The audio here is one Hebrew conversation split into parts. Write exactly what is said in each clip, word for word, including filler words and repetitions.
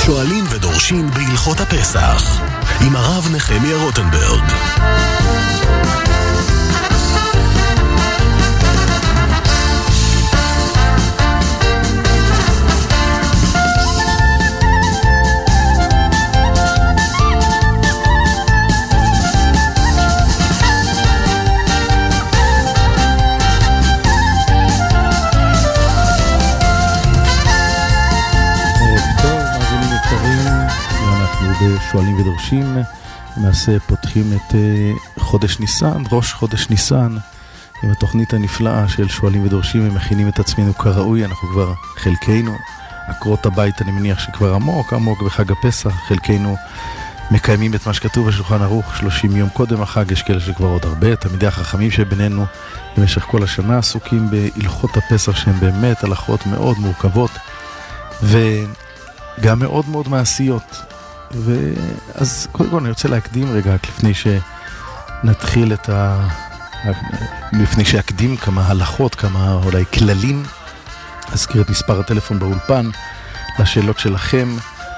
שואלים ודורשים בהלכות הפסח עם הרב נחמיה רוטנברג. שואלים ודורשים, למעשה פותחים את חודש ניסן, ראש חודש ניסן, עם התוכנית הנפלאה של שואלים ודורשים, ומכינים את עצמנו כראוי. אנחנו כבר חלקנו, עקרות הבית אני מניח שכבר עמוק, עמוק בחג הפסח, חלקנו מקיימים את מה שכתוב בשולחן ערוך שלושים יום קודם החג, יש כאלה שכבר עוד הרבה, תלמידי החכמים שבינינו במשך כל השנה עסוקים בהלכות הפסח שהן באמת הלכות מאוד מורכבות, וגם מאוד מאוד מעשיות. ואז קודם כל אני רוצה להקדים רגע, לפני שנתחיל את ה... לפני שאקדים כמה הלכות, כמה אולי כללים, אזכיר את מספר הטלפון באולפן לשאלות שלכם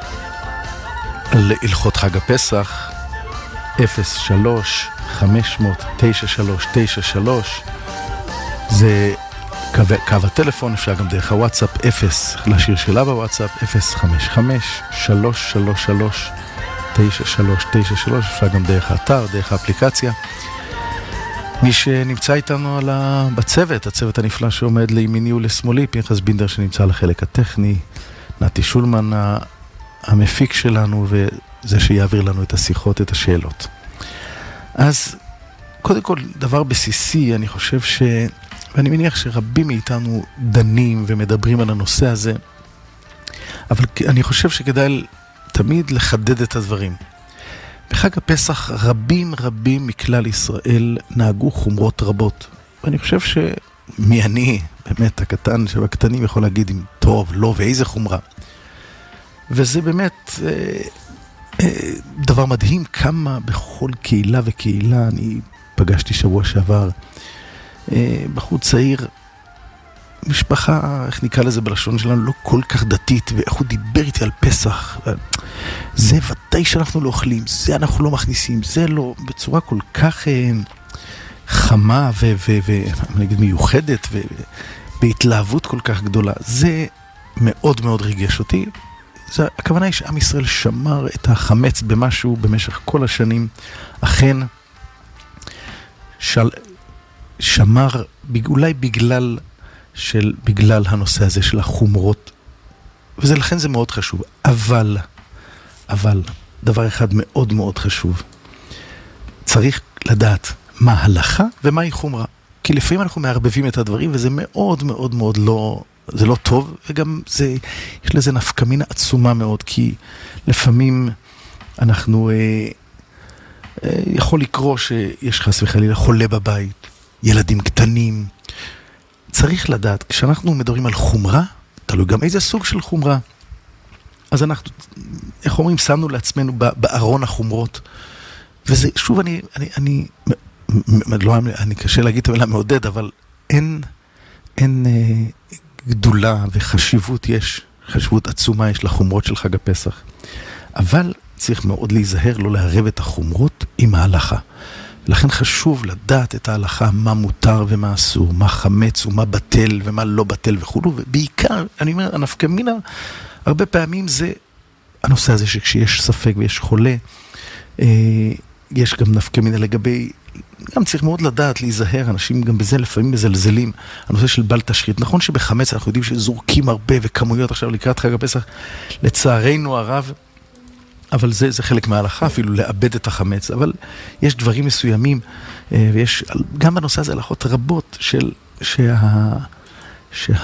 על הלכות חג הפסח, אפס שלוש חמש אפס אפס תשע שלוש תשע שלוש, זה קו, קו הטלפון, אפשר גם דרך הוואטסאפ, אפס לשיר שלה בוואטסאפ, אפס חמש חמש שלוש שלוש שלוש תשע שלוש תשע שלוש, אפשר גם דרך האתר, דרך האפליקציה. מי שנמצא איתנו על ה... בצוות, הצוות הנפלא שעומד לימיני ולשמאלי, פנחס בינדר שנמצא לחלק הטכני, נתי שולמן המפיק שלנו, וזה שיעביר לנו את השיחות, את השאלות. אז קודם כל, דבר בסיסי, אני חושב ש... ואני מניח שרבים מאיתנו דנים ומדברים על הנושא הזה, אבל אני חושב שכדאי תמיד לחדד את הדברים. בחג הפסח רבים רבים מכלל ישראל נהגו חומרות רבות, ואני חושב שמי אני, באמת הקטן שבקטנים יכול להגיד אם טוב, לא ואיזה חומרה. וזה באמת אה, אה, דבר מדהים כמה בכל קהילה וקהילה, אני פגשתי שבוע שעבר, בחור צעיר, משפחה, איך נקרא לזה בלשון שלנו, לא כל כך דתית, ואיך הוא דיבר איתי על פסח. זה ודאי שאנחנו לא אוכלים, זה אנחנו לא מכניסים, זה לא, בצורה כל כך חמה ונגיד מיוחדת, ובהתלהבות כל כך גדולה. זה מאוד מאוד ריגש אותי. זה, הכוונה היא שעם ישראל שמר את החמץ במשהו במשך כל השנים, אכן של... שמר, אולי בגלל, של, בגלל הנושא הזה של החומרות, וזה לכן זה מאוד חשוב. אבל, אבל, דבר אחד מאוד מאוד חשוב, צריך לדעת מה הלכה ומה היא חומרה. כי לפעמים אנחנו מערבבים את הדברים, וזה מאוד מאוד מאוד לא, זה לא טוב, וגם זה, יש לזה נפקמינה עצומה מאוד, כי לפעמים אנחנו, אה, אה, יכול לקרוא שיש חס וחלילה חולה בבית, ילדים קטנים. צריך לדעת, כשאנחנו מדברים על חומרה, תלוי גם איזה סוג של חומרה. אז אנחנו, איך אומרים, שמנו לעצמנו בארון החומרות. וזה, שוב, אני, אני, אני, לא, אני קשה להגיד את המילה מעודד, אבל אין, אין אה, גדולה וחשיבות יש, חשיבות עצומה יש לחומרות של חג הפסח. אבל צריך מאוד להיזהר, לא לערב את החומרות עם ההלכה. לכן חשוב לדעת את ההלכה, מה מותר ומה אסור, מה חמץ ומה בטל ומה לא בטל וכו'. ובעיקר, אני אומר, הנפקמינה, הרבה פעמים זה הנושא הזה שכשיש ספק ויש חולה, אה, יש גם נפקמינה לגבי, גם צריך מאוד לדעת, להיזהר, אנשים גם בזה לפעמים מזלזלים, הנושא של בל תשחית. נכון שבחמץ אנחנו יודעים שזורקים הרבה וכמויות עכשיו לקראת חג הפסח, לצערנו הרב, אבל זה, זה חלק מההלכה, אפילו לאבד את החמץ. אבל יש דברים מסוימים, ויש גם בנושא הזה הלכות רבות של, שה, שה,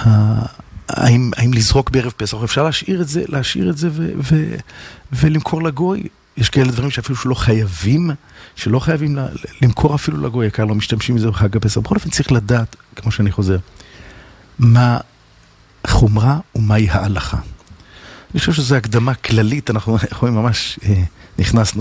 האם, האם לזרוק בערב פסח, אפשר להשאיר את זה, להשאיר את זה ו, ו, ולמכור לגוי. יש כאלה דברים שאפילו שלא חייבים, שלא חייבים למכור אפילו לגוי, יקר לא משתמשים מזה בחג הפסח. בכל אופן צריך לדעת, כמו שאני חוזר, מה חומרה ומהי ההלכה. אני חושב שזו הקדמה כללית, אנחנו יכולים ממש, אה, נכנסנו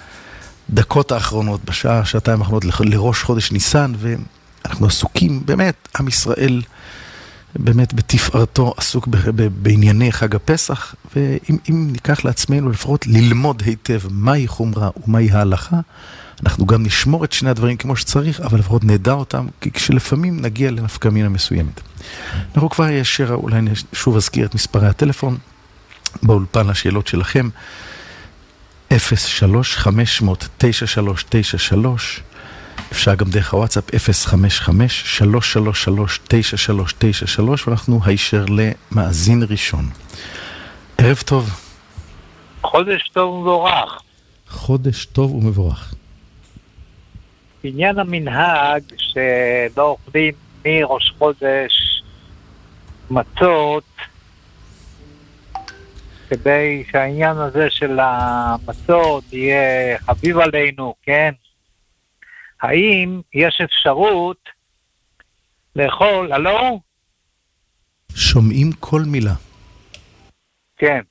בדקות האחרונות, בשעה, שעתיים האחרונות לראש חודש ניסן, ואנחנו עסוקים, באמת, עם ישראל באמת בתפארתו עסוק בענייני חג הפסח, ואם ניקח לעצמנו לפחות ללמוד היטב מהי חומרה ומהי ההלכה, אנחנו גם נשמור את שני הדברים כמו שצריך, אבל לפחות נדע אותם, כי כשלפעמים נגיע לנפקא מינה מסוימת. אנחנו כבר ישר, אולי שוב אזכיר את מספרי הטלפון, באולפן השאלות שלכם, אפס שלוש חמש אפס אפס תשע שלוש תשע שלוש, אפשר גם דרך הוואטסאפ אפס חמש חמש שלוש שלוש שלוש תשע שלוש תשע שלוש, ואנחנו הישר למאזין ראשון. ערב טוב. חודש טוב ומבורך. חודש טוב ומבורך. עניין המנהג שלא אוכלים מראש חודש מצות, כדי שהעניין הזה של המצות יהיה חביב עלינו, כן? האם יש אפשרות לאכול, הלו? שומעים כל מילה. כן.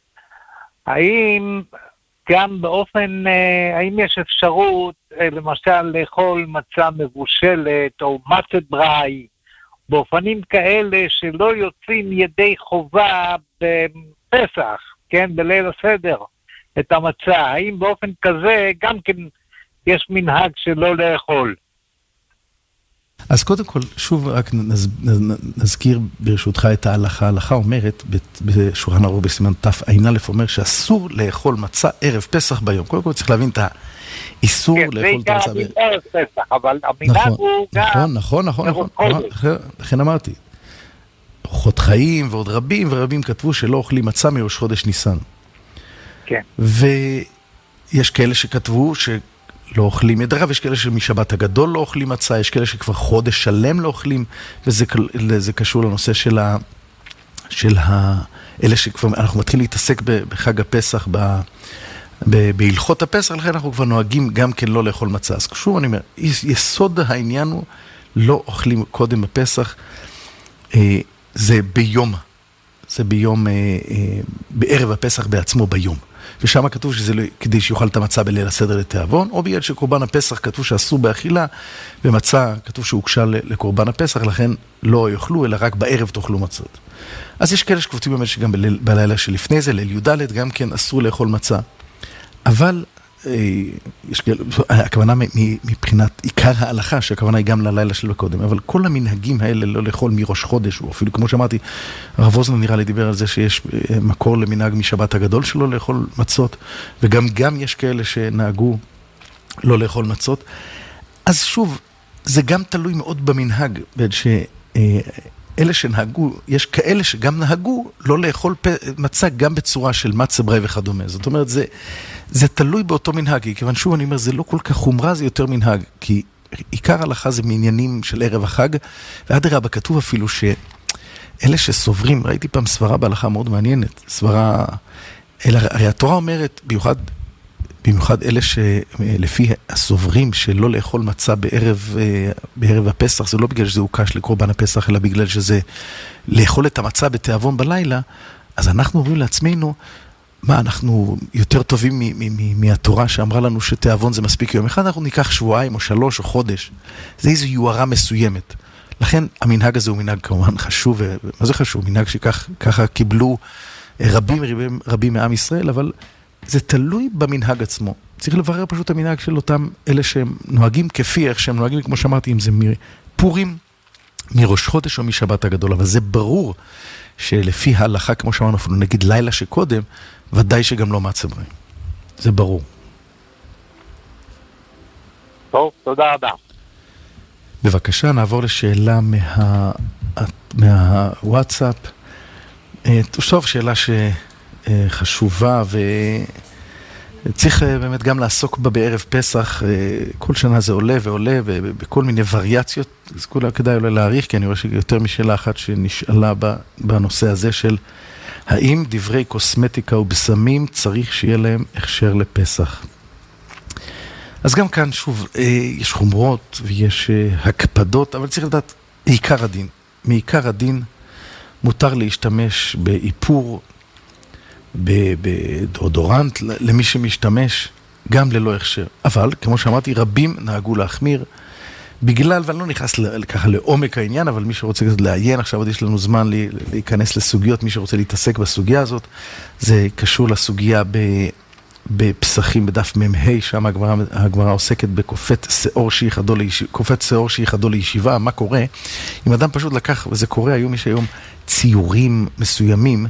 האם גם באופן, האם יש אפשרות למשל לאכול מצה מבושלת או מצת בראי, באופנים כאלה שלא יוצאים ידי חובה בפסח, כן, בליל הסדר, את המצה? האם באופן כזה גם כן יש מנהג שלא לאכול? אז קודם כל, שוב רק נז, נזכיר ברשותך את ההלכה. ההלכה אומרת, בשולחן ערוך בסימן תף עין א', אומר שאסור לאכול מצה ערב פסח ביום. קודם כל צריך להבין את האיסור כן, לאכול את המצה בערב. ערב פסח, אבל המנהג נכון, הוא נכון, גם... נכון, נכון, נכון, נכון, לכן אמרתי. אורחות חיים ועוד רבים ורבים כתבו שלא אוכלים מצה מראש חודש ניסן. כן. ויש כאלה שכתבו ש... לא אוכלים ידרה, יש כאלה שמשבת הגדול לא אוכלים מצה, יש כאלה שכבר חודש שלם לא אוכלים, וזה זה קשור לנושא של ה... של ה... אלה שכבר, אנחנו מתחילים להתעסק בחג הפסח, ב... ב... בהלכות הפסח, לכן אנחנו כבר נוהגים גם כן לא לאכול מצה. אז שוב אני אומר, יסוד העניין הוא, לא אוכלים קודם בפסח, זה ביום, זה ביום, בערב הפסח בעצמו ביום. ושם כתוב שזה לא, כדי שיוכל את המצה בליל הסדר לתיאבון, או בגלל שקורבן הפסח כתוב שאסור באכילה, ומצה כתוב שהוקשה לקורבן הפסח, לכן לא יאכלו, אלא רק בערב תאכלו מצות. אז יש כאלה שכתובים באמת שגם בליל, בלילה שלפני זה, ליל י"ד, גם כן אסור לאכול מצה. אבל יש כאלה, הכוונה מבחינת עיקר ההלכה, שהכוונה היא גם ללילה שלו קודם, אבל כל המנהגים האלה לא לאכול מראש חודש, או אפילו כמו שאמרתי, הרב אוזנר נראה לי דיבר על זה שיש מקור למנהג משבת הגדול שלו לאכול מצות, וגם גם יש כאלה שנהגו לא לאכול מצות. אז שוב, זה גם תלוי מאוד במנהג, בין שאלה שנהגו, יש כאלה שגם נהגו לא לאכול מצה גם בצורה של מצה בראי וכדומה. זאת אומרת, זה זה תלוי באותו מנהג, כיוון שוב אני אומר, זה לא כל כך חומרה, זה יותר מנהג, כי עיקר הלכה זה מעניינים של ערב החג, ועד הרבה כתוב אפילו שאלה שסוברים, ראיתי פעם סברה בהלכה מאוד מעניינת, סברה, אלא, הרי התורה אומרת, במיוחד, במיוחד אלה שלפי הסוברים שלא לאכול מצה בערב, בערב הפסח, זה לא בגלל שזה הוקש לקורבן הפסח, אלא בגלל שזה לאכול את המצה בתיאבון בלילה, אז אנחנו אומרים לעצמנו, מה, אנחנו יותר טובים מהתורה שאמרה לנו שתיאבון זה מספיק יום אחד, אנחנו ניקח שבועיים או שלוש או חודש. זה איזו יוערה מסוימת. לכן המנהג הזה הוא מנהג כמובן חשוב, ומה זה חשוב? מנהג שככה קיבלו רבים רבים רבים מעם ישראל, אבל זה תלוי במנהג עצמו. צריך לברר פשוט המנהג של אותם אלה שהם נוהגים כפי איך שהם נוהגים, כמו שאמרתי, אם זה מפורים, מראש חודש או משבת הגדול, אבל זה ברור שלפי ההלכה, כמו שאמרנו, אפילו נגיד לילה שקודם, ודאי שגם לא מצה בראי. זה ברור. טוב, תודה רבה. בבקשה, נעבור לשאלה מה... מהוואטסאפ. טוב, שאלה שחשובה וצריך באמת גם לעסוק בה בערב פסח. כל שנה זה עולה ועולה בכל מיני וריאציות. אז כולה כדאי אולי להעריך, כי אני רואה שיותר משאלה אחת שנשאלה בנושא הזה של האם דברי קוסמטיקה ובשמים צריך שיהיה להם הכשר לפסח. אז גם כאן שוב יש חומרות ויש הקפדות, אבל צריך לדעת עיקר הדין. מעיקר הדין מותר להשתמש באיפור, בדאודורנט, למי שמשתמש גם ללא הכשר. אבל כמו שאמרתי, רבים נהגו להחמיר בגלל, ואני לא נכנס ככה לעומק העניין, אבל מי שרוצה לעיין, עכשיו עוד יש לנו זמן להיכנס לסוגיות, מי שרוצה להתעסק בסוגיה הזאת, זה קשור לסוגיה בפסחים בדף מ"ה, שם הגמרא עוסקת בקופת שיעור שייחדו לישיבה, קופת שיעור שייחדו לישיבה, מה קורה? אם אדם פשוט לקח, וזה קורה, היום יש היום ציורים מסוימים,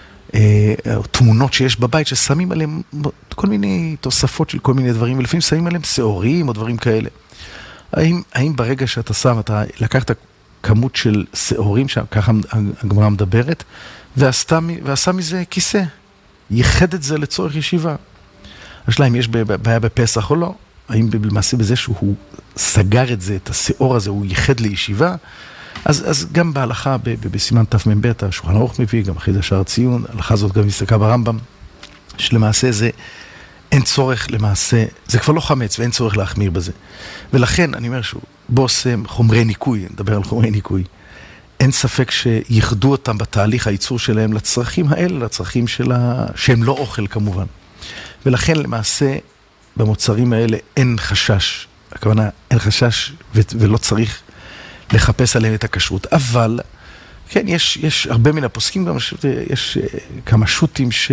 תמונות שיש בבית ששמים עליהם כל מיני תוספות של כל מיני דברים, ולפעמים שמים עליהם שעורים או דברים כאלה. האם, האם ברגע שאתה שם, אתה לקחת כמות של שעורים, ככה הגמרא מדברת, ועשתה, ועשה מזה כיסא, ייחד את זה לצורך ישיבה. השאלה אם יש בעיה בפסח או לא, האם למעשה בזה שהוא סגר את זה, את השעור הזה, הוא ייחד לישיבה, אז, אז גם בהלכה, בסימן תמ"ב, השולחן ערוך מביא, גם אחרי זה שער ציון, ההלכה הזאת גם מסתכלה ברמב"ם, שלמעשה זה, אין צורך למעשה, זה כבר לא חמץ ואין צורך להחמיר בזה. ולכן, אני אומר שהוא, בוא עושה חומרי ניקוי, נדבר על חומרי ניקוי, אין ספק שיחדו אותם בתהליך הייצור שלהם לצרכים האלה, לצרכים שלה, שהם לא אוכל כמובן. ולכן למעשה, במוצרים האלה אין חשש, הכוונה אין חשש ו- ולא צריך לחפש עליהם את הכשרות. אבל, כן, יש, יש הרבה מן הפוסקים, גם יש כמה שוטים ש...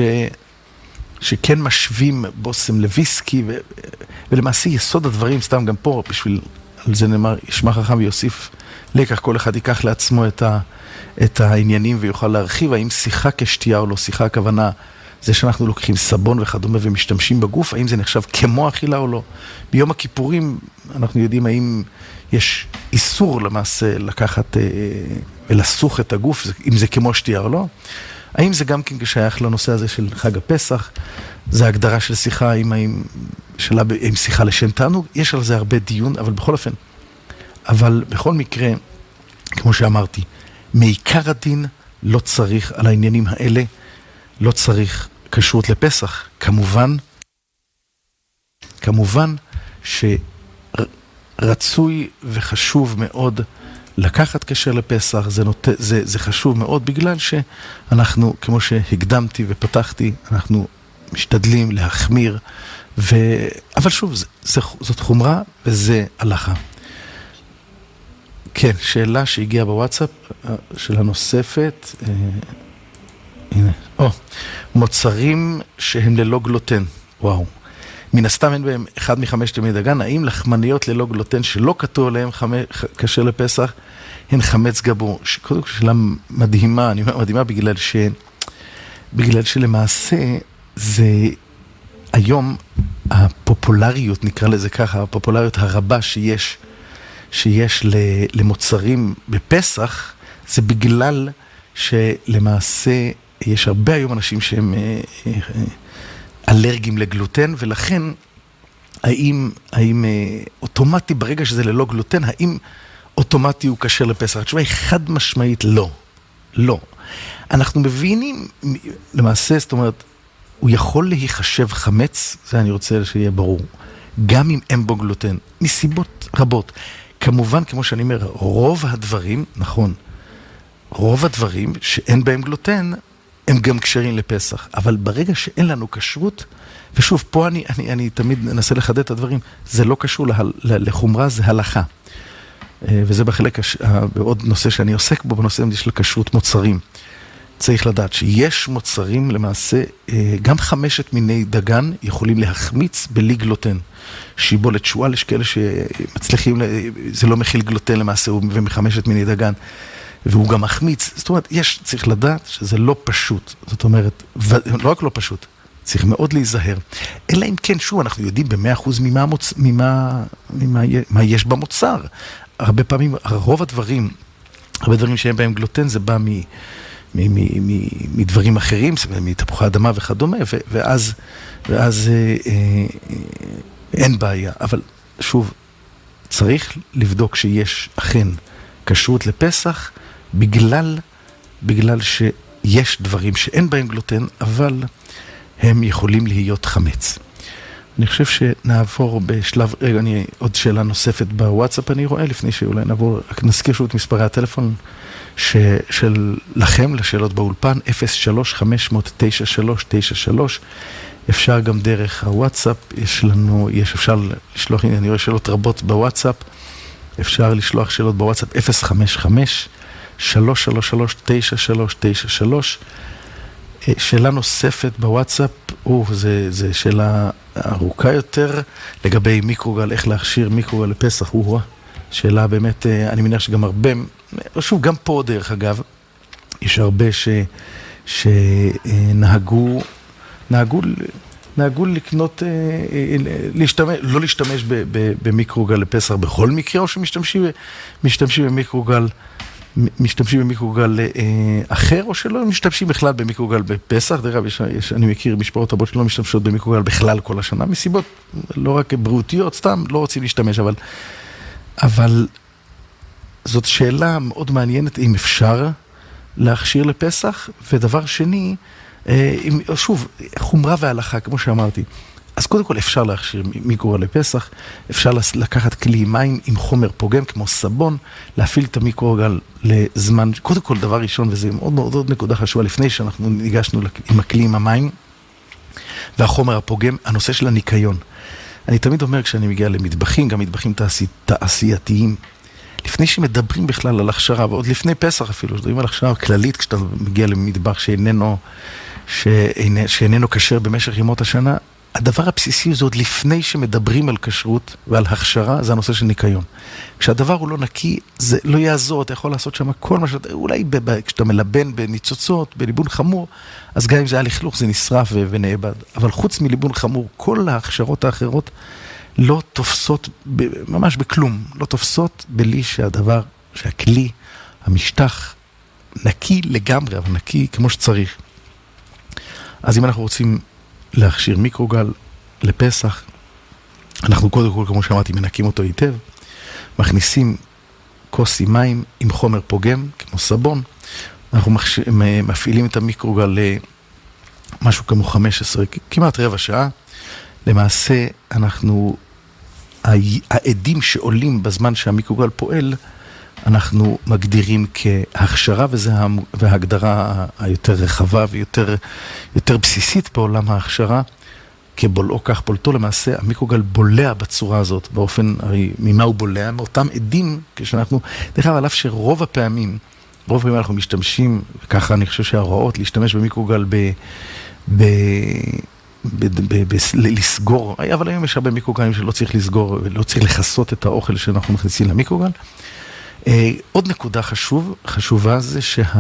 שכן משווים בוסם לוויסקי, ו... ולמעשה יסוד הדברים, סתם גם פה, בשביל, על זה נאמר, ישמע חכם ויוסיף לקח, כל אחד ייקח לעצמו את, ה... את העניינים ויוכל להרחיב, האם שיחה כשתייה או לא שיחה, הכוונה, זה שאנחנו לוקחים סבון וכדומה ומשתמשים בגוף, האם זה נחשב כמו אכילה או לא. ביום הכיפורים אנחנו יודעים האם יש איסור למעשה לקחת אה, ולסוך את הגוף, אם זה כמו שתייה או לא. האם זה גם כן כשייך לנושא הזה של חג הפסח, זה הגדרה של שיחה, עם, עם, שלה, עם שיחה לשם תענוג, יש על זה הרבה דיון, אבל בכל אופן, אבל בכל מקרה, כמו שאמרתי, מעיקר הדין לא צריך על העניינים האלה, לא צריך כשרות לפסח. כמובן, כמובן שרצוי וחשוב מאוד לקחת כשר לפסח, זה, נות... זה, זה חשוב מאוד בגלל שאנחנו, כמו שהקדמתי ופתחתי, אנחנו משתדלים להחמיר, ו... אבל שוב, זה, זה, זאת חומרה וזה הלכה. כן, שאלה שהגיעה בוואטסאפ, שאלה נוספת, הנה, או, מוצרים שהם ללא גלוטן, וואו. מן הסתם אין בהם אחד מחמשת ימי דגן, האם לחמניות ללא גלוטן שלא כתוב עליהם כשר לפסח, הן חמץ גבור? קודם כל שאלה מדהימה, אני אומר מדהימה בגלל ש... בגלל שלמעשה זה היום הפופולריות, נקרא לזה ככה, הפופולריות הרבה שיש, שיש למוצרים בפסח, זה בגלל שלמעשה יש הרבה היום אנשים שהם אלרגיים לגלוטן, ולכן האם, האם אוטומטי ברגע שזה ללא גלוטן, האם אוטומטי הוא כשר לפסח? התשובה היא חד משמעית לא. לא. אנחנו מבינים למעשה, זאת אומרת, הוא יכול להיחשב חמץ, זה אני רוצה שיהיה ברור, גם אם אין בו גלוטן, מסיבות רבות. כמובן, כמו שאני אומר, רוב הדברים, נכון, רוב הדברים שאין בהם גלוטן, הם גם כשרים לפסח. אבל ברגע שאין לנו כשרות, ושוב, פה אני, אני, אני תמיד אנסה לחדד את הדברים, זה לא קשור לה, לחומרה, זה הלכה. וזה בחלק, בעוד נושא שאני עוסק בו, בנושא של כשרות מוצרים. צריך לדעת שיש מוצרים, למעשה, גם חמשת מיני דגן יכולים להחמיץ בלי גלוטן. שיבולת שועל, יש כאלה שמצליחים, זה לא מכיל גלוטן למעשה, הוא מביא מחמשת מיני דגן. והוא גם מחמיץ, זאת אומרת, יש, צריך לדעת שזה לא פשוט, זאת אומרת, לא רק לא פשוט, צריך מאוד להיזהר, אלא אם כן, שוב, אנחנו יודעים במאה אחוז ממה, מוצ... ממה, ממה מה יש במוצר, הרבה פעמים, רוב הדברים, הרבה דברים שאין בהם גלוטן, זה בא מ... מ... מ... מ... מתברים אחרים, מתפוחי אדמה וכדומה, ו... ואז, ואז אה, אה, אין בעיה, אבל שוב, צריך לבדוק שיש אכן כשרות לפסח, בגלל, בגלל שיש דברים שאין בהם גלוטן, אבל הם יכולים להיות חמץ. אני חושב שנעבור בשלב, רגע, אני, עוד שאלה נוספת בוואטסאפ אני רואה, לפני שאולי נעבור, נזכיר שוב את מספרי הטלפון ש, של לכם, לשאלות באולפן, אפס שלוש חמש תשע שלוש תשע שלוש, אפשר גם דרך הוואטסאפ, יש לנו, יש אפשר לשלוח, אני רואה שאלות רבות בוואטסאפ, אפשר לשלוח שאלות בוואטסאפ אפס חמש חמש שלוש שלוש שלוש תשע שלוש תשע שלוש. שאלה נוספת בוואטסאפ, או, זה, זה שאלה ארוכה יותר, לגבי מיקרוגל, איך להכשיר מיקרוגל לפסח, או, שאלה באמת, אני מניח שגם הרבה, שוב, גם פה דרך אגב, יש הרבה ש, שנהגו, נהגו, נהגו לקנות, להשתמש, לא להשתמש במיקרוגל לפסח בכל מקרה, או שמשתמשים משתמשים במיקרוגל, משתמשים במיקרוגל אחר, או שלא משתמשים בכלל במיקרוגל בפסח. דרך אגב, אני מכיר משפחות רבות שלא משתמשות במיקרוגל בכלל כל השנה, מסיבות לא רק בריאותיות, סתם לא רוצים להשתמש, אבל, אבל זאת שאלה מאוד מעניינת, אם אפשר להכשיר לפסח. ודבר שני, שוב, חומרה והלכה, כמו שאמרתי, אז קודם כל אפשר להכשיר מיקרוגל לפסח, אפשר לקחת כלי מים עם חומר פוגם כמו סבון, להפעיל את המיקרוגל לזמן, קודם כל דבר ראשון, וזה מאוד מאוד עוד נקודה חשובה, לפני שאנחנו ניגשנו עם הכלי עם המים והחומר הפוגם, הנושא של הניקיון. אני תמיד אומר כשאני מגיע למטבחים, גם מטבחים תעשי, תעשייתיים, לפני שמדברים בכלל על הכשרה, ועוד לפני פסח אפילו, שדברים על הכשרה כללית, כשאתה מגיע למטבח שאיננו, שאיננו, שאיננו כשר במשך ימות השנה, הדבר הבסיסי זה עוד לפני שמדברים על כשרות ועל הכשרה, זה הנושא של ניקיון. כשהדבר הוא לא נקי, זה לא יעזור, אתה יכול לעשות שם כל מה שאתה, אולי ב- ב- כשאתה מלבן בניצוצות, בליבון חמור, אז גם אם זה היה לכלוך, זה נשרף ו- ונאבד. אבל חוץ מליבון חמור, כל ההכשרות האחרות לא תופסות, ב- ממש בכלום, לא תופסות בלי שהדבר, שהכלי, המשטח, נקי לגמרי, אבל נקי כמו שצריך. אז אם אנחנו רוצים להכשיר מיקרוגל לפסח, אנחנו קודם כל, כמו שאמרתי, מנקים אותו היטב, מכניסים כוס עם מים עם חומר פוגם, כמו סבון, אנחנו מחש... מפעילים את המיקרוגל למשהו כמו חמש עשרה, כמעט רבע שעה. למעשה, אנחנו, העדים שעולים בזמן שהמיקרוגל פועל, אנחנו מגדירים כהכשרה, וזה ההגדרה היותר רחבה ויותר יותר בסיסית בעולם ההכשרה, כבולעו כך פולטו. למעשה המיקרוגל בולע בצורה הזאת, באופן, הרי ממה הוא בולע? מאותם עדים, כשאנחנו, דרך אגב, על אף שרוב הפעמים, רוב הפעמים אנחנו משתמשים, וככה אני חושב שההוראות, להשתמש במיקרוגל ב... ב... ב... ב... ב... לסגור, אבל היום יש הרבה מיקרוגלים שלא צריך לסגור, לא צריך לחסות את האוכל שאנחנו מכניסים למיקרוגל. Uh, עוד נקודה חשוב, חשובה זה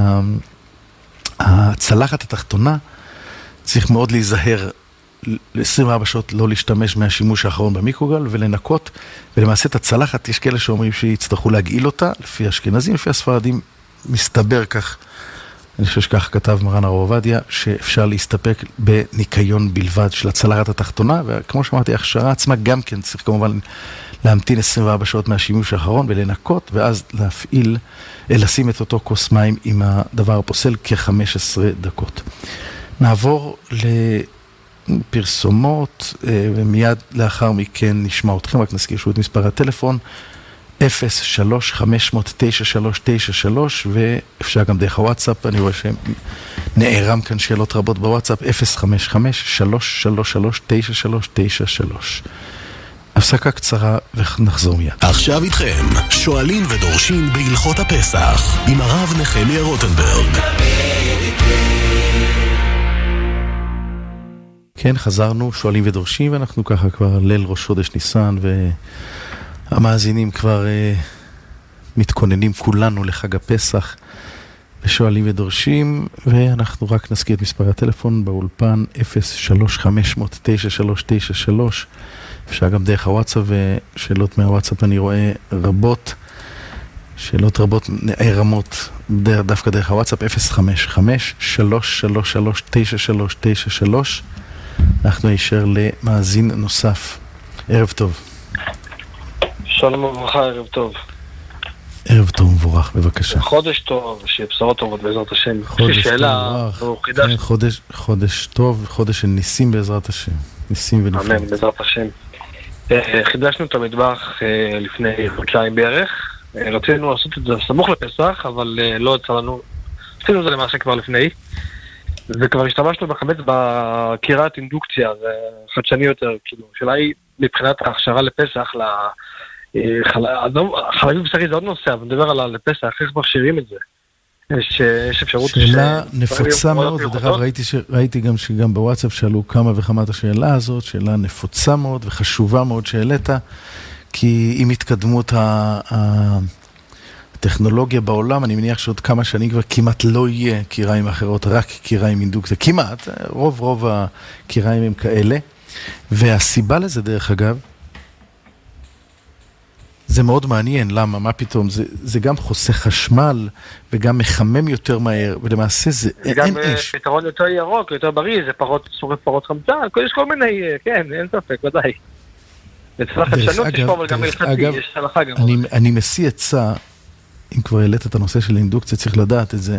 שהצלחת התחתונה צריך מאוד להיזהר ל-עשרים וארבע שעות לא להשתמש מהשימוש האחרון במיקרוגל ולנקות, ולמעשה את הצלחת, יש כאלה שאומרים שיצטרכו להגעיל אותה, לפי אשכנזים, לפי הספרדים, מסתבר כך, אני חושב שכך כתב מרן הרב עובדיה, שאפשר להסתפק בניקיון בלבד של הצלחת התחתונה, וכמו שאמרתי, ההכשרה עצמה גם כן צריך כמובן להמתין עשרים וארבע שעות מהשימוש האחרון ולנקות, ואז להפעיל, לשים את אותו כוס מים עם הדבר הפוסל כ-חמש עשרה דקות. נעבור לפרסומות, ומיד לאחר מכן נשמע אתכם, רק נזכיר שוב את מספר הטלפון, אפס שלוש חמש אפס אפס תשע שלוש תשע שלוש, ואפשר גם דרך הוואטסאפ, אני רואה שנערם כאן שאלות רבות בוואטסאפ, אפס חמש חמש שלוש שלוש שלוש תשע שלוש תשע שלוש. הפסקה קצרה ונחזור מיד. עכשיו איתכם, שואלים ודורשים בהלכות הפסח, עם הרב נחמיה רוטנברג. כן, חזרנו, שואלים ודורשים, ואנחנו ככה כבר ליל ראש חודש ניסן, והמאזינים כבר uh, מתכוננים כולנו לחג הפסח, ושואלים ודורשים, ואנחנו רק נזכיר את מספר הטלפון באולפן, אפס שלוש חמש אפס אפס תשע שלוש תשע שלוש, אפשר גם דרך הוואטסאפ, ושאלות מהוואטסאפ אני רואה רבות, שאלות רבות נערמות דווקא דרך הוואטסאפ, אפס חמש חמש שלוש שלוש שלוש תשע שלוש תשע שלוש. אנחנו נשאר למאזין נוסף. ערב טוב. שלום וברכה, ערב טוב. ערב טוב מבורך, בבקשה. חודש טוב, שיהיה בשורות טובות בעזרת השם. חודש שאלה, טוב, כן, חודש, חודש טוב, חודש של ניסים בעזרת השם. ניסים ונפלאים. אמן, בעזרת השם. חידשנו את המטבח לפני חודשיים בערך. רצינו לעשות את זה סמוך לפסח, אבל לא יצא לנו. עשינו את זה למעשה כבר לפני. וכבר השתמשנו בחמץ בקירת אינדוקציה, זה חדשני יותר, כאילו, שאלה היא מבחינת ההכשרה לפסח, חלבי בשרי זה עוד נושא, אבל נדבר על הפסח, איך מכשירים את זה? יש, יש אפשרות... שאלה נפוצה מאוד, ודרך אגב ראיתי, ראיתי גם שגם בוואטסאפ שאלו כמה וכמה את השאלה הזאת, שאלה נפוצה מאוד וחשובה מאוד שהעלית, כי עם התקדמות הטכנולוגיה בעולם, אני מניח שעוד כמה שנים כבר כמעט לא יהיה קיריים אחרות, רק קיריים אינדוקציה, כמעט, רוב רוב הקיריים הם כאלה, והסיבה לזה דרך אגב, זה מאוד מעניין, למה? מה פתאום? זה, זה גם חוסך חשמל, וגם מחמם יותר מהר, ולמעשה זה אין גם אש. פתרון יותר ירוק, יותר בריא, זה פחות שורף פרות חמצן, יש כל מיני, כן, אין ספק, ודאי. אצל החדשנות יש פה, אבל גם הלכתי, יש הלכה גם. אני, אני מסיא עצה, אם כבר העלית את הנושא של אינדוקציה, צריך לדעת את זה.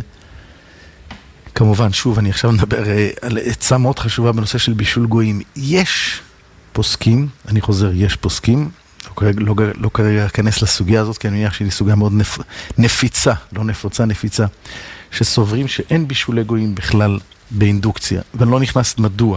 כמובן, שוב, אני עכשיו מדבר על עצה מאוד חשובה בנושא של בישול גויים. יש פוסקים, אני חוזר, יש פוסקים, לא כרגע, לא, לא כרגע אכנס לסוגיה הזאת, כי אני מניח שהיא סוגיה מאוד נפ, נפיצה, לא נפוצה, נפיצה, שסוברים שאין בישולי גויים בכלל באינדוקציה, ואני לא נכנס מדוע.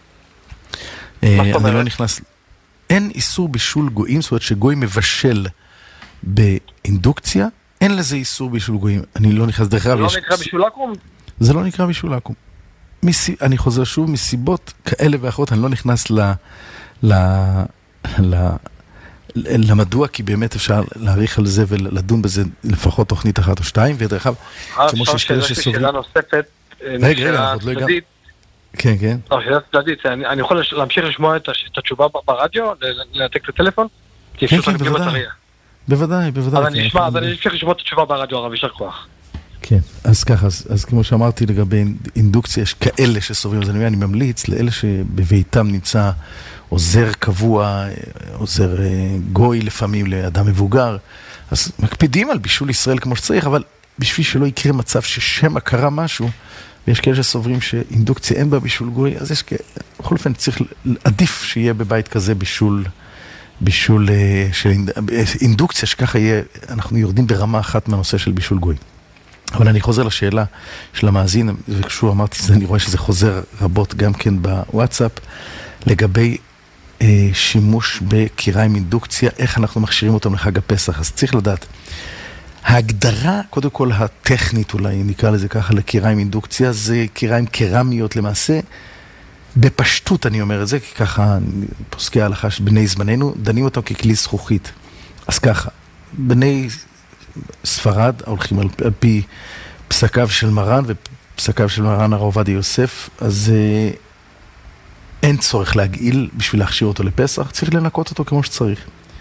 אני לא נכנס... אין איסור בישול גויים, זאת אומרת שגוי מבשל באינדוקציה, אין לזה איסור בישול גויים. אני לא נכנס דרך אגב. זה לא נקרא בישולקום? זה לא נקרא בישולקום. מסיב... אני חוזר שוב, מסיבות כאלה ואחרות, אני לא נכנס ל... ל... ל... למדוע, כי באמת אפשר להעריך על זה ולדון בזה לפחות תוכנית אחת או שתיים, ודרך אגב, כמו שיש כאלה שסוברים... שאלה נוספת, רגע, רגע, עוד לא הגענו. כן, כן. לא, שאלה צדדית, אני יכול להמשיך לשמוע את התשובה ברדיו, לנתק את הטלפון? כן, כן, בוודאי. בוודאי, בוודאי. אבל אני אשמע, אז אני אמשיך לשמוע את התשובה ברדיו, הרב, יישר כוח. כן, אז ככה, אז כמו שאמרתי לגבי אינדוקציה, יש כאלה שסוברים, אז אני ממליץ לאלה שבביתם נמצא עוזר קבוע, עוזר גוי לפעמים לאדם מבוגר, אז מקפידים על בישול ישראל כמו שצריך, אבל בשביל שלא יקרה מצב ששם קרה משהו, ויש כאלה שסוברים שאינדוקציה אין בה בישול גוי, אז יש כאלה, בכל אופן צריך, עדיף שיהיה בבית כזה בישול, בישול של אינדוקציה, שככה יהיה, אנחנו יורדים ברמה אחת מהנושא של בישול גוי. אבל אני חוזר לשאלה של המאזין, וכשהוא אמרתי, אני רואה שזה חוזר רבות גם כן בוואטסאפ, לגבי אה, שימוש בקיריים אינדוקציה, איך אנחנו מכשירים אותם לחג הפסח. אז צריך לדעת, ההגדרה, קודם כל הטכנית אולי, נקרא לזה ככה, לקיריים אינדוקציה, זה קיריים קרמיות למעשה, בפשטות אני אומר את זה, כי ככה פוסקי ההלכה של בני זמננו, דנים אותם ככלי זכוכית. אז ככה, בני ספרד הולכים על, על פי פסקיו של מרן ופסקיו של מרן הרב עובדיה יוסף, אז אה, אין צורך להגעיל בשביל להכשיר אותו לפסח, צריך לנקות אותו כמו שצריך.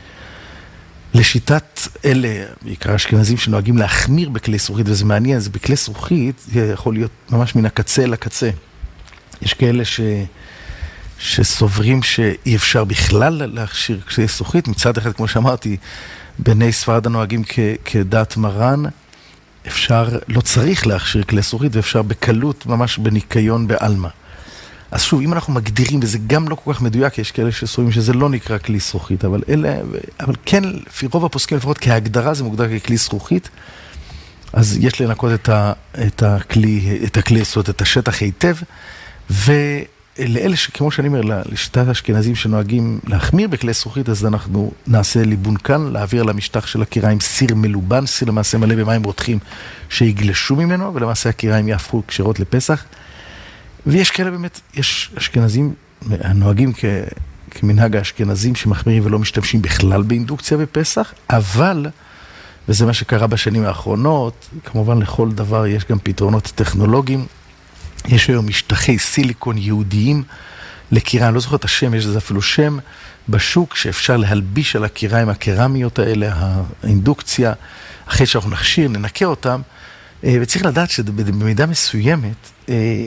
לשיטת אלה, בעיקר אשכנזים שנוהגים להחמיר בכלי זכוכית, וזה מעניין, זה בכלי זכוכית, זה יכול להיות ממש מן הקצה לקצה. יש כאלה ש... שסוברים שאי אפשר בכלל להכשיר כלי זכוכית, מצד אחד, כמו שאמרתי, בני ספרד הנוהגים כ... כדת מרן, אפשר, לא צריך להכשיר כלי זכוכית, ואפשר בקלות, ממש בניקיון בעלמה. אז שוב, אם אנחנו מגדירים, וזה גם לא כל כך מדויק, יש כאלה שסוברים שזה לא נקרא כלי זכוכית, אבל אלה, אבל כן, לפי רוב הפוסקים לפחות כהגדרה זה מוגדר ככלי זכוכית, אז יש לנקות את, ה, את הכלי, את הכלי, זאת אומרת, את השטח היטב, ולאלה שכמו שאני אומר, לשיטת האשכנזים שנוהגים להחמיר בכלי זכוכית, אז אנחנו נעשה ליבון כאן, להעביר למשטח של הקיריים סיר מלובן, סיר למעשה מלא במים רותחים שיגלשו ממנו, ולמעשה הקיריים יהפכו כשרות לפסח. ויש כאלה באמת, יש אשכנזים, הנוהגים כ, כמנהג האשכנזים שמחמירים ולא משתמשים בכלל באינדוקציה בפסח, אבל, וזה מה שקרה בשנים האחרונות, כמובן לכל דבר יש גם פתרונות טכנולוגיים, יש היום משטחי סיליקון יהודיים לקיריים, אני לא זוכר את השם, יש לזה אפילו שם בשוק שאפשר להלביש על הקיריים הקרמיות האלה, האינדוקציה, אחרי שאנחנו נכשיר, ננקה אותם, וצריך לדעת שבמידה מסוימת,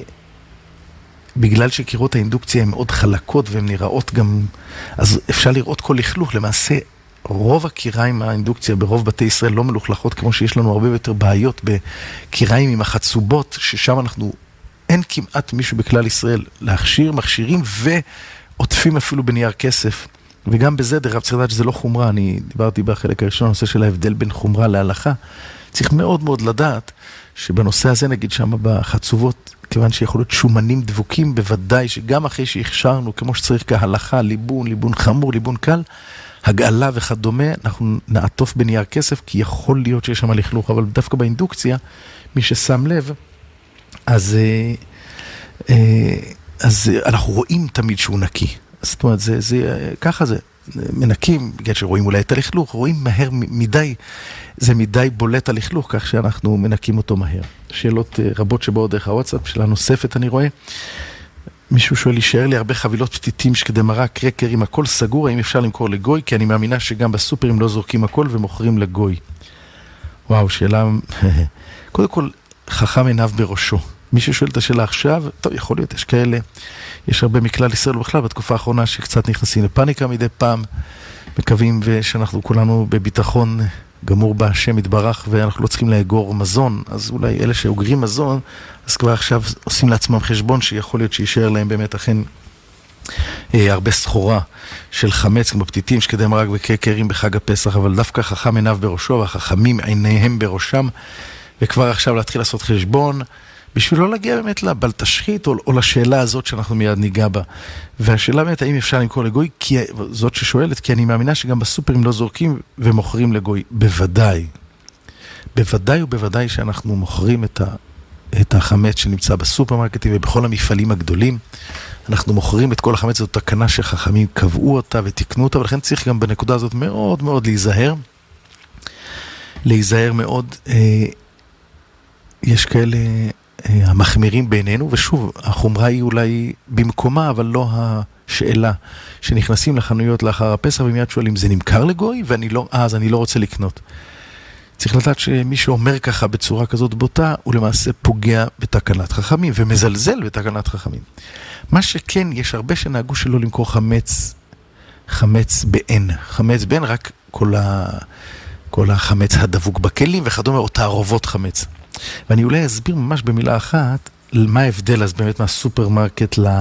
בגלל שקירות האינדוקציה הן מאוד חלקות והן נראות גם, אז אפשר לראות כל לכלוך. למעשה, רוב הקיריים האינדוקציה ברוב בתי ישראל לא מלוכלכות, כמו שיש לנו הרבה יותר בעיות בקיריים עם החצובות, ששם אנחנו, אין כמעט מישהו בכלל ישראל להכשיר, מכשירים ועוטפים אפילו בנייר כסף. וגם בזה, דרך צריך לדעת שזה לא חומרה, אני דיברתי בחלק הראשון, הנושא של ההבדל בין חומרה להלכה. צריך מאוד מאוד לדעת שבנושא הזה, נגיד שם בחצובות, כיוון שיכול להיות שומנים דבוקים, בוודאי שגם אחרי שהכשרנו, כמו שצריך כהלכה, ליבון, ליבון חמור, ליבון קל, הגעלה וכדומה, אנחנו נעטוף בנייר כסף, כי יכול להיות שיש שם לכלוך, אבל דווקא באינדוקציה, מי ששם לב, אז, אז אנחנו רואים תמיד שהוא נקי. זאת אומרת, זה, זה, ככה זה. מנקים, בגלל שרואים אולי את הלכלוך, רואים מהר מדי, זה מדי בולט הלכלוך, כך שאנחנו מנקים אותו מהר. שאלות רבות שבאות דרך הוואטסאפ, שאלה נוספת אני רואה. מישהו שואל, יישאר לי הרבה חבילות פתיתים שכדי מרק, קרקרים, הכל סגור, האם אפשר למכור לגוי? כי אני מאמינה שגם בסופרים לא זורקים הכל ומוכרים לגוי. וואו, שאלה... קודם כל, חכם עיניו בראשו. מי ששואל את השאלה עכשיו, טוב, יכול להיות, יש כאלה, יש הרבה מכלל ישראל בכלל, בתקופה האחרונה שקצת נכנסים לפאניקה מדי פעם, מקווים שאנחנו כולנו בביטחון גמור בהשם יתברך, ואנחנו לא צריכים לאגור מזון, אז אולי אלה שאוגרים מזון, אז כבר עכשיו עושים לעצמם חשבון שיכול להיות שישאר להם באמת אכן אה, הרבה סחורה של חמץ, כמו פתיתים, שכדי מרק וקרקרים בחג הפסח, אבל דווקא חכם עיניו בראשו, והחכמים עיניהם בראשם, וכבר עכשיו להתחיל לעשות חשבון, בשביל לא להגיע באמת לבל תשחית, או, או לשאלה הזאת שאנחנו מיד ניגע בה. והשאלה באמת, האם אפשר למכור לגוי? כי, זאת ששואלת, כי אני מאמינה שגם בסופרים לא זורקים ומוכרים לגוי. בוודאי. בוודאי ובוודאי שאנחנו מוכרים את, ה, את החמץ שנמצא בסופרמרקטים ובכל המפעלים הגדולים. אנחנו מוכרים את כל החמץ, זאת תקנה שחכמים קבעו אותה ותקנו אותה, ולכן צריך גם בנקודה הזאת מאוד מאוד להיזהר. להיזהר מאוד. אה, יש כאלה... המחמירים בינינו, ושוב, החומרה היא אולי במקומה, אבל לא השאלה שנכנסים לחנויות לאחר הפסח, ומיד שואלים, זה נמכר לגוי? ואני לא, אז אני לא רוצה לקנות. צריך לדעת שמי שאומר ככה בצורה כזאת בוטה, הוא למעשה פוגע בתקנת חכמים, ומזלזל בתקנת חכמים. מה שכן, יש הרבה שנהגו שלא למכור חמץ, חמץ בעין. חמץ בעין, רק כל, ה, כל החמץ הדבוק בכלים, וכדומה, או תערובות חמץ. ואני אולי אסביר ממש במילה אחת מה ההבדל אז באמת מהסופרמרקט לא,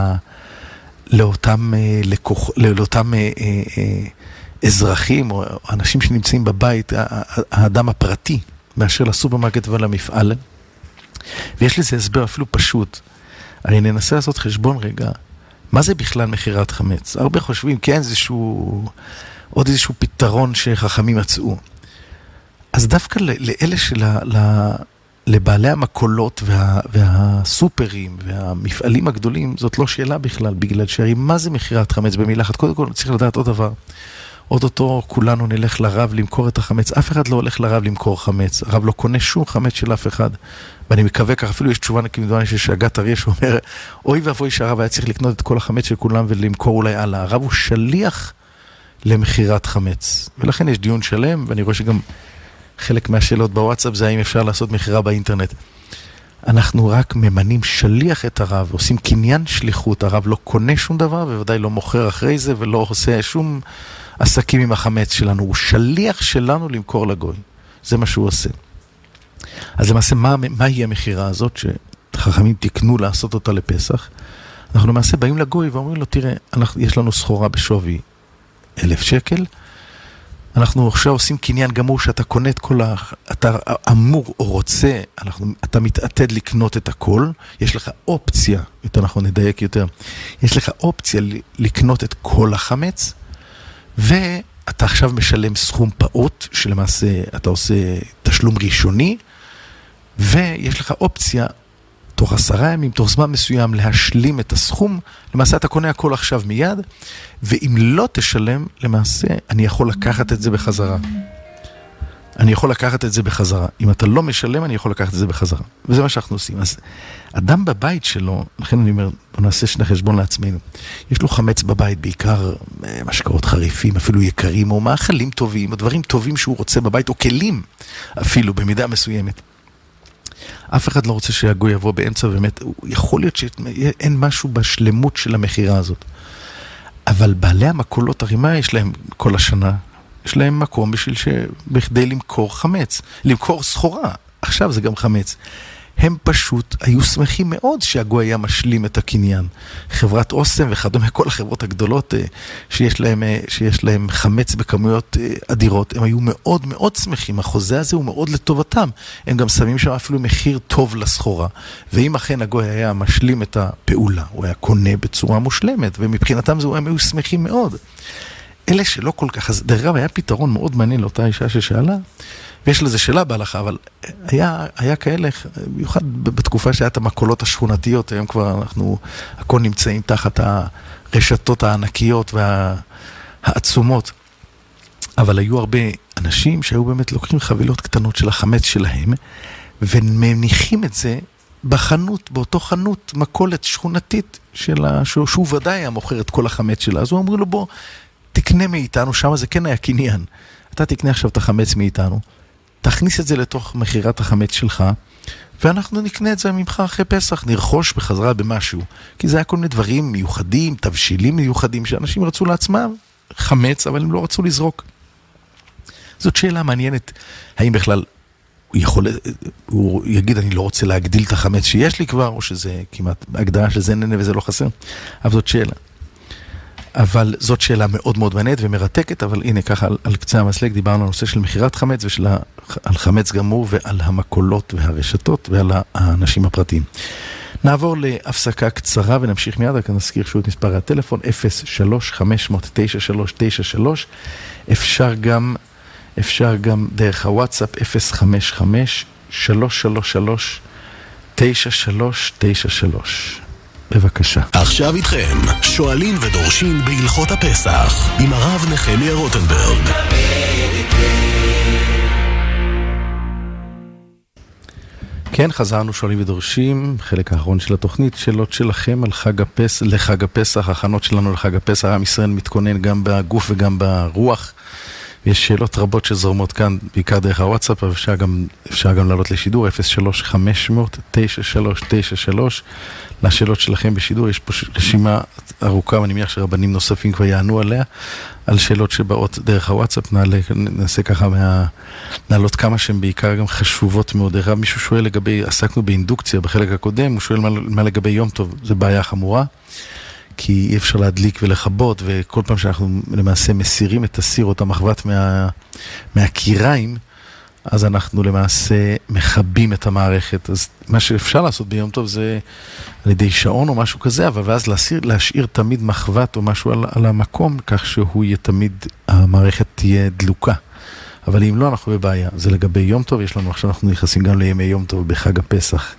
לאותם, לקוח, לאותם אה, אה, אזרחים או אנשים שנמצאים בבית, האדם הפרטי, מאשר לסופרמרקט ולמפעל. ויש לזה הסבר אפילו פשוט. הרי ננסה לעשות חשבון רגע, מה זה בכלל מחירת חמץ? הרבה חושבים, כן, איזשהו, עוד איזשהו פתרון שחכמים מצאו. אז דווקא לאלה של ה... לבעלי המקולות וה, והסופרים והמפעלים הגדולים, זאת לא שאלה בכלל, בגלל שהרי מה זה מחירת חמץ במילה אחת? קודם כל צריך לדעת עוד דבר. עוד אותו כולנו נלך לרב למכור את החמץ. אף אחד לא הולך לרב למכור חמץ. הרב לא קונה שום חמץ של אף אחד. ואני מקווה כך, אפילו יש תשובה כמדומה ששגת אריה שאומר, אוי ואבוי שהרב היה צריך לקנות את כל החמץ של כולם ולמכור אולי הלאה. הרב הוא שליח למחירת חמץ. ולכן יש דיון שלם, ואני רואה שגם חלק מהשאלות בוואטסאפ זה האם אפשר לעשות מחירה באינטרנט. אנחנו רק ממנים שליח את הרב, עושים קניין שליחות, הרב לא קונה שום דבר, ובוודאי לא מוכר אחרי זה, ולא עושה שום עסקים עם החמץ שלנו. הוא שליח שלנו למכור לגוי. זה מה שהוא עושה. אז למעשה, מה, מה היא המחירה הזאת שחכמים תקנו לעשות אותה לפסח? אנחנו למעשה באים לגוי ואומרים לו, תראה, אנחנו, יש לנו סחורה בשווי אלף שקל, אנחנו עכשיו עושים קניין גמור שאתה קונה את כל ה... אתה אמור או רוצה, אנחנו, אתה מתעתד לקנות את הכל, יש לך אופציה, יותר נכון נדייק יותר, יש לך אופציה לקנות את כל החמץ, ואתה עכשיו משלם סכום פעוט, שלמעשה אתה עושה תשלום ראשוני, ויש לך אופציה, תוך עשרה ימים, תוך זמן מסוים, להשלים את הסכום, למעשה אתה קונה הכל עכשיו מיד, ואם לא תשלם, למעשה אני יכול לקחת את זה בחזרה. אני יכול לקחת את זה בחזרה. אם אתה לא משלם, אני יכול לקחת את זה בחזרה. וזה מה שאנחנו עושים. אז אדם בבית שלו, לכן אני אומר, בוא נעשה שני חשבון לעצמנו. יש לו חמץ בבית, בעיקר משקאות חריפים, אפילו יקרים, או מאכלים טובים, או דברים טובים שהוא רוצה בבית, או כלים, אפילו במידה מסוימת. אף אחד לא רוצה שהגוי יבוא באמצע, באמת, יכול להיות שאין משהו בשלמות של המחירה הזאת. אבל בעלי המקולות הרימה יש להם כל השנה, יש להם מקום בשביל ש... בכדי למכור חמץ, למכור סחורה. עכשיו זה גם חמץ. הם פשוט היו שמחים מאוד שהגוי היה משלים את הקניין. חברת אוסם וכדומה, כל החברות הגדולות שיש להם, שיש להם חמץ בכמויות אדירות, הם היו מאוד מאוד שמחים. החוזה הזה הוא מאוד לטובתם. הם גם שמים שם אפילו מחיר טוב לסחורה. ואם אכן הגוי היה משלים את הפעולה, הוא היה קונה בצורה מושלמת, ומבחינתם זה, הם היו שמחים מאוד. אלה שלא כל כך, אז דרך אגב היה פתרון מאוד מעניין לאותה אישה ששאלה, ויש לזה שאלה בהלכה, אבל היה, היה כאלה, במיוחד בתקופה שהיה את המקולות השכונתיות, היום כבר אנחנו, הכל נמצאים תחת הרשתות הענקיות והעצומות, אבל היו הרבה אנשים שהיו באמת לוקחים חבילות קטנות של החמץ שלהם, ומניחים את זה בחנות, באותו חנות מקולת שכונתית שלה, שהוא, שהוא ודאי היה מוכר את כל החמץ שלה, אז הוא אמרו לו בוא, תקנה מאיתנו, שם זה כן היה קניין, אתה תקנה עכשיו את החמץ מאיתנו, תכניס את זה לתוך מחירת החמץ שלך, ואנחנו נקנה את זה ממך אחרי פסח, נרכוש בחזרה במשהו, כי זה היה כל מיני דברים מיוחדים, תבשילים מיוחדים, שאנשים רצו לעצמם חמץ, אבל הם לא רצו לזרוק. זאת שאלה מעניינת, האם בכלל הוא יכול, הוא יגיד אני לא רוצה להגדיל את החמץ שיש לי כבר, או שזה כמעט הגדרה שזה נהנה וזה לא חסר, אבל זאת שאלה. אבל זאת שאלה מאוד מאוד מעניינת ומרתקת, אבל הנה ככה על, על קצה המסלג דיברנו על נושא של מחירת חמץ ושל על חמץ גמור ועל המקולות והרשתות ועל האנשים הפרטיים. נעבור להפסקה קצרה ונמשיך מיד, רק נזכיר שוב את מספר הטלפון אפס שלוש חמש תשע שלוש תשע שלוש, אפשר גם אפשר גם דרך הוואטסאפ אפס חמש חמש שלוש שלוש שלוש תשע שלוש תשע שלוש. בבקשה. עכשיו איתכם, שואלים ודורשים בהלכות הפסח, עם הרב נחמיה רוטנברג. כן, חזרנו שואלים ודורשים, חלק האחרון של התוכנית, שאלות שלכם על חג הפסח, לחג הפסח, הכנות שלנו לחג הפסח, עם ישראל מתכונן גם בגוף וגם ברוח. יש שאלות רבות שזורמות כאן, בעיקר דרך הוואטסאפ, אבל אפשר גם, אפשר גם לעלות לשידור, אפס שלוש חמש תשע שלוש תשע שלוש, לשאלות שלכם בשידור. יש פה רשימה ארוכה, ואני מניח שרבנים נוספים כבר יענו עליה, על שאלות שבאות דרך הוואטסאפ, נעלה, נעשה ככה מה, נעלות כמה שהן בעיקר גם חשובות מאוד. דרך מישהו שואל לגבי, עסקנו באינדוקציה בחלק הקודם, הוא שואל מה, מה לגבי יום טוב, זה בעיה חמורה. כי אי אפשר להדליק ולחבות, וכל פעם שאנחנו למעשה מסירים את הסיר או את המחבת מה, מהקיריים, אז אנחנו למעשה מחבים את המערכת. אז מה שאפשר לעשות ביום טוב זה על ידי שעון או משהו כזה, אבל ואז להסיר, להשאיר תמיד מחבת או משהו על, על המקום, כך שהוא יהיה תמיד, המערכת תהיה דלוקה. אבל אם לא, אנחנו בבעיה. זה לגבי יום טוב, יש לנו עכשיו, אנחנו נכנסים גם לימי יום טוב בחג הפסח.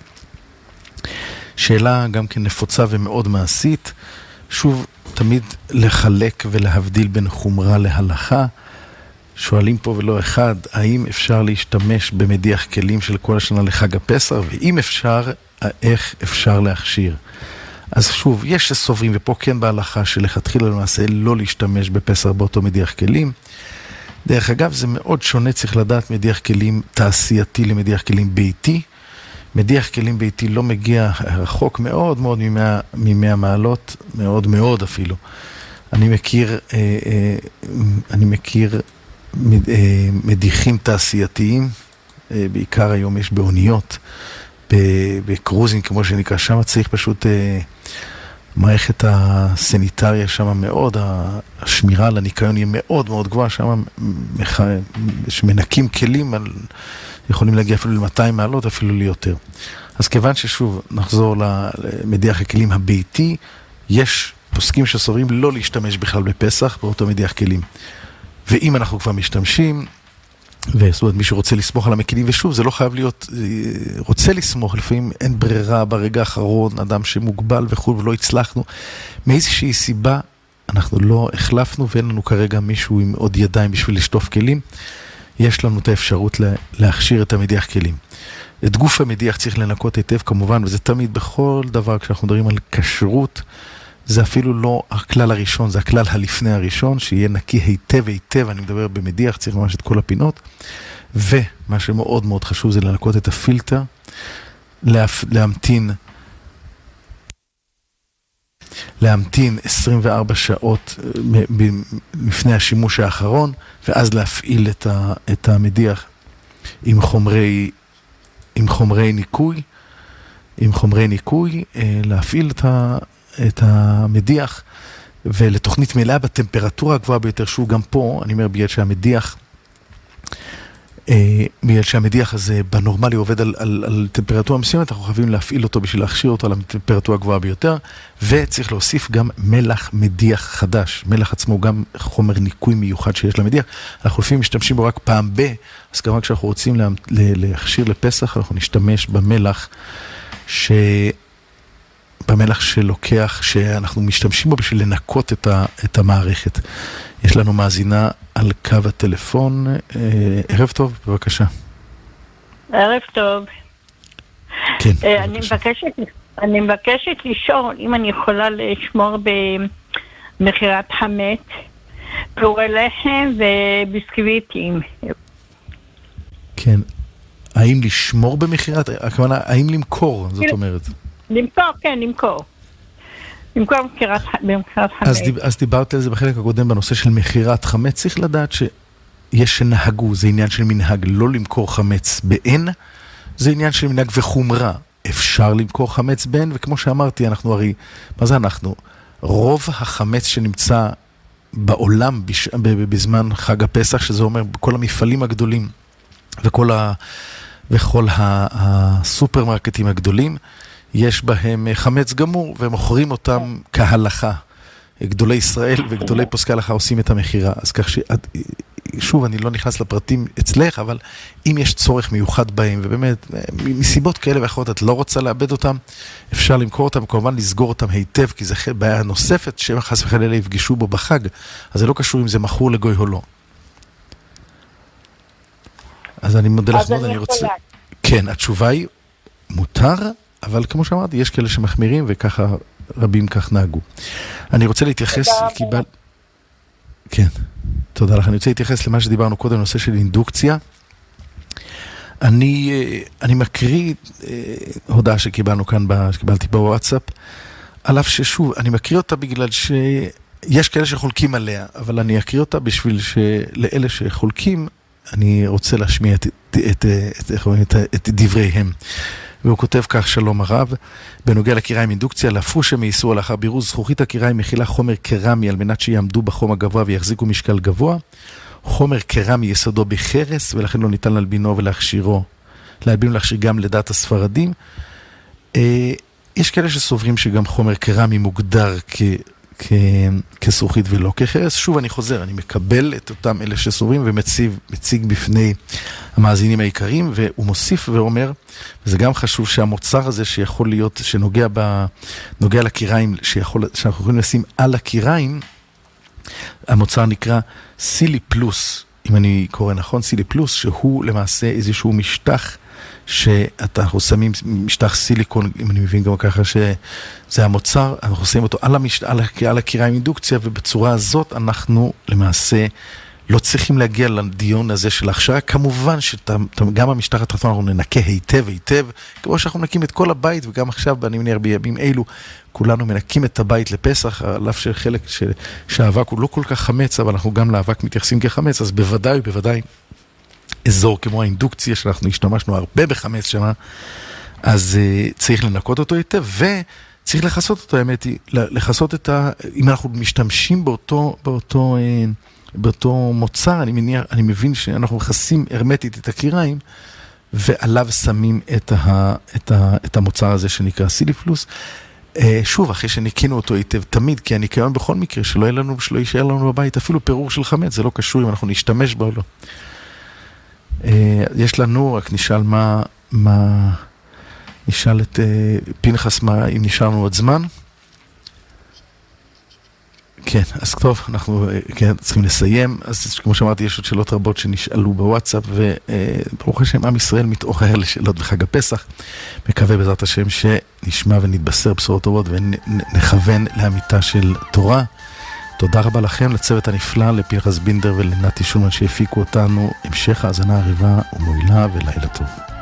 שאלה גם כן נפוצה ומאוד מעשית, שוב, תמיד לחלק ולהבדיל בין חומרה להלכה. שואלים פה ולא אחד, האם אפשר להשתמש במדיח כלים של כל השנה לחג הפסח, ואם אפשר, איך אפשר להכשיר? אז שוב, יש שסוברים, ופה כן בהלכה שלכתחילה למעשה לא להשתמש בפסח באותו מדיח כלים. דרך אגב, זה מאוד שונה, צריך לדעת מדיח כלים תעשייתי למדיח כלים ביתי. מדיח כלים ביתי לא מגיע רחוק מאוד מאוד ממאה מעלות, מאוד מאוד אפילו. אני מכיר, אני מכיר מדיחים תעשייתיים, בעיקר היום יש באוניות, בקרוזים כמו שנקרא, שם צריך פשוט מערכת הסניטריה שם מאוד, השמירה על הניקיון היא מאוד מאוד גבוהה, שם מנקים כלים על... יכולים להגיע אפילו ל-מאתיים מעלות, אפילו ליותר. אז כיוון ששוב נחזור למדיח הכלים הביתי, יש פוסקים שסוברים לא להשתמש בכלל בפסח באותו מדיח כלים. ואם אנחנו כבר משתמשים, וזאת אומרת מישהו רוצה לסמוך על המכלים, ושוב זה לא חייב להיות, רוצה לסמוך, לפעמים אין ברירה ברגע האחרון, אדם שמוגבל וכו' ולא הצלחנו, מאיזושהי סיבה אנחנו לא החלפנו, ואין לנו כרגע מישהו עם עוד ידיים בשביל לשטוף כלים, יש לנו את האפשרות להכשיר את המדיח כלים. את גוף המדיח צריך לנקות היטב כמובן, וזה תמיד בכל דבר כשאנחנו מדברים על כשרות, זה אפילו לא הכלל הראשון, זה הכלל הלפני הראשון, שיהיה נקי היטב היטב, אני מדבר במדיח, צריך ממש את כל הפינות, ומה שמאוד מאוד חשוב זה לנקות את הפילטר, להמתין, להמתין עשרים וארבע שעות לפני השימוש האחרון, ואז להפעיל את, ה, את המדיח עם חומרי, עם חומרי ניקוי, עם חומרי ניקוי, להפעיל את, ה, את המדיח, ולתוכנית מלאה בטמפרטורה הגבוהה ביותר, שהוא גם פה, אני אומר בגלל שהמדיח, בגלל שהמדיח הזה בנורמלי עובד על, על, על טמפרטורה מסוימת, אנחנו חייבים להפעיל אותו בשביל להכשיר אותו על הטמפרטורה הגבוהה ביותר, וצריך להוסיף גם מלח מדיח חדש. מלח עצמו גם חומר ניקוי מיוחד שיש למדיח. אנחנו לפעמים משתמשים בו רק פעם ב, אז גם כשאנחנו רוצים לה, להכשיר לפסח, אנחנו נשתמש במלח ש... במלח שלוקח, שאנחנו משתמשים בו בשביל לנקות את, ה, את המערכת. יש לנו מאזינה על קו הטלפון. אה, ערב טוב, בבקשה. ערב טוב. כן, אה, אני מבקשת, אני מבקשת לשאול אם אני יכולה לשמור במחירת חמץ, פירורי לחם וביסקוויטים. כן. האם לשמור במחירת, הכוונה, האם למכור, זאת אומרת? למכור, כן, למכור. למכור במחירת חמץ. אז, דיב, אז דיברת על זה בחלק הקודם בנושא של מחירת חמץ. צריך לדעת שיש שנהגו, זה עניין של מנהג, לא למכור חמץ באין, זה עניין של מנהג וחומרה. אפשר למכור חמץ באין, וכמו שאמרתי, אנחנו הרי, מה זה אנחנו? רוב החמץ שנמצא בעולם בש, בזמן חג הפסח, שזה אומר בכל המפעלים הגדולים וכל, ה, וכל הסופרמרקטים הגדולים, יש בהם חמץ גמור, ומוכרים אותם כהלכה. גדולי ישראל וגדולי פוסקי הלכה עושים את המחירה. אז כך ש... שוב, אני לא נכנס לפרטים אצלך, אבל אם יש צורך מיוחד בהם, ובאמת, מסיבות כאלה ואחרות, את לא רוצה לאבד אותם, אפשר למכור אותם, כמובן לסגור אותם היטב, כי זה בעיה נוספת, שהם חס וחלילה יפגשו בו בחג. אז זה לא קשור אם זה מכור לגוי או לא. אז אני מודה לך מאוד, אני רוצה... כן, התשובה היא מותר, אבל כמו שאמרתי, יש כאלה שמחמירים, וככה רבים כך נהגו. אני רוצה להתייחס, קיבל... כן, תודה לך. אני רוצה להתייחס למה שדיברנו קודם, נושא של אינדוקציה. אני, אני מקריא הודעה שקיבלנו כאן, שקיבלתי בוואטסאפ, על אף ששוב, אני מקריא אותה בגלל שיש כאלה שחולקים עליה, אבל אני אקריא אותה בשביל שלאלה שחולקים, אני רוצה להשמיע את, את, את, את, את, את דבריהם. והוא כותב כך: שלום הרב, בנוגע לקיריים אינדוקציה, להפרוש מאיסור לאחר בירוז, זכוכית הקיריים מכילה חומר קרמי על מנת שיעמדו בחום הגבוה ויחזיקו משקל גבוה. חומר קרמי יסודו בחרס, ולכן לא ניתן להלבינו ולהכשירו, להלבינו להכשיר גם לדעת הספרדים. יש כאלה שסוברים שגם חומר קרמי מוגדר כ... כ... כזכוכית ולא כחרס. שוב אני חוזר, אני מקבל את אותם אלה שסוברים ומציג מציג בפני המאזינים העיקריים, והוא מוסיף ואומר, וזה גם חשוב שהמוצר הזה שיכול להיות, שנוגע ב... נוגע לקיריים, שיכול... שאנחנו יכולים לשים על הקיריים, המוצר נקרא סילי פלוס, אם אני קורא נכון, סילי פלוס, שהוא למעשה איזשהו משטח שאנחנו שמים משטח סיליקון, אם אני מבין גם ככה שזה המוצר, אנחנו שמים אותו על, המשט... על, על הקיריים אינדוקציה, ובצורה הזאת אנחנו למעשה לא צריכים להגיע לדיון הזה של ההכשרה. כמובן שגם המשטח התחתון אנחנו ננקה היטב היטב, כמו שאנחנו מנקים את כל הבית, וגם עכשיו, אני מניח בימים אלו, כולנו מנקים את הבית לפסח, על אף שחלק שהאבק הוא לא כל כך חמץ, אבל אנחנו גם לאבק מתייחסים כחמץ, אז בוודאי ובוודאי, אזור כמו האינדוקציה, שאנחנו השתמשנו הרבה בחמץ שמה, אז uh, צריך לנקות אותו היטב, וצריך לחסות אותו, האמת היא, לחסות את ה... אם אנחנו משתמשים באותו, באותו, uh, באותו מוצר, אני, מניח, אני מבין שאנחנו מכסים הרמטית את הקיריים, ועליו שמים את, ה, את, ה, את המוצר הזה שנקרא סיליפלוס. Uh, שוב, אחרי שניקינו אותו היטב תמיד, כי הניקיון בכל מקרה, שלא יהיה לנו, שלא יישאר לנו בבית, אפילו פירור של חמץ, זה לא קשור אם אנחנו נשתמש בו או לא. יש לנו, רק נשאל מה, מה, נשאל את פנחס מה, אם נשאר לנו עוד זמן. כן, אז טוב, אנחנו כן, צריכים לסיים. אז כמו שאמרתי, יש עוד שאלות רבות שנשאלו בוואטסאפ, וברוך השם, עם ישראל מתעורר לשאלות בחג הפסח. מקווה בעזרת השם שנשמע ונתבשר בשורות טובות ונכוון לאמיתה של תורה. תודה רבה לכם, לצוות הנפלא, לפנחס בינדר ולנתי שולמן שהפיקו אותנו. המשך האזנה עריבה ומועילה ולילה טוב.